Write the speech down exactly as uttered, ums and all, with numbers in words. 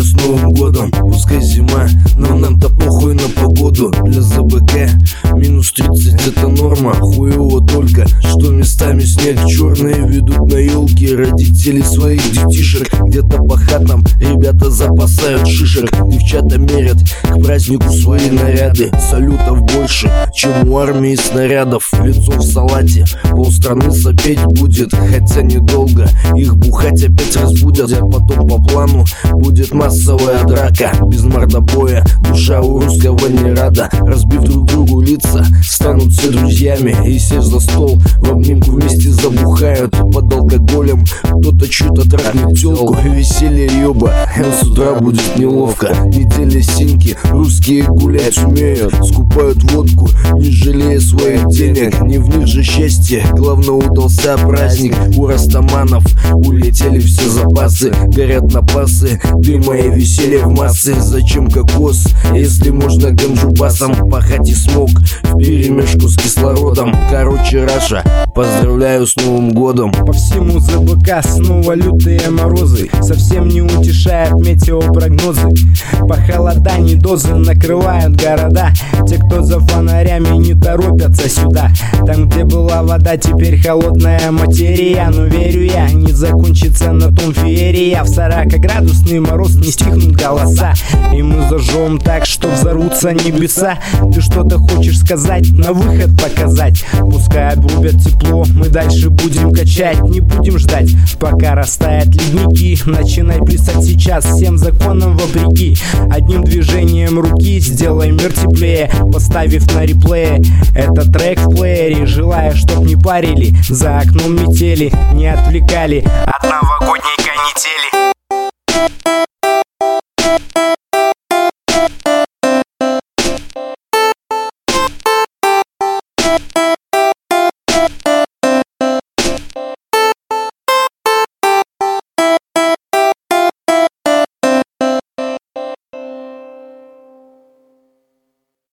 Поздравляю с Новым годом. Пускай зима, но нам-то похуй на погоду. Для ЗБК минус тридцать это норма. Хуево только, что местами снег черные ведут на елки родители своих детишек. Где-то по хатам ребята запасают шишек. Девчата мерят к празднику свои наряды. Салютов больше, чем у армии снарядов. Лицо в салате, полстраны сопеть будет. Хотя недолго, их бухать опять разбудят. А потом по плану будет массовая драка. Без мордобоя душа у русского не рада. Разбив друг другу лица, станут все друзьями. И сев за стол, в обнимку вместе забухают. Под алкоголем кто-то чью-то трахнет тёлку. Веселье ёба, с утра будет неловко. Неделя синьки, русские гулять умеют. Скупают водку, не жалея своих денег. Не в них же счастье, главное удался праздник. У растаманов улетели все запасы. Горят напасы, дыма и веселье в массы. Зачем кокос, если можно ганджубасом пахать и смог вперемешку с кислородом? Короче, Раша, поздравляю с Новым годом. По всему ЗБК снова лютые морозы, совсем не утешают метеопрогнозы. Похолодание дозы накрывают города. Те, кто за фонарями, не торопятся сюда. Там, где была вода, теперь холодная материя. Но верю я, не закончится на том феерия. В сорокаградусный мороз не стихнут голоса. И мы зажжем так, что взорвутся небеса. Ты что-то хочешь сказать, на выход показать? Пускай обрубят тепло, мы дальше будем качать. Не будем ждать, пока растают ледники. Начинай плясать сейчас, всем законам вопреки. Одним движением руки сделай мир теплее, поставив на реплее этот трек в плеере. Желаю, чтоб не парили, за окном метели, не отвлекали от новогодней канители.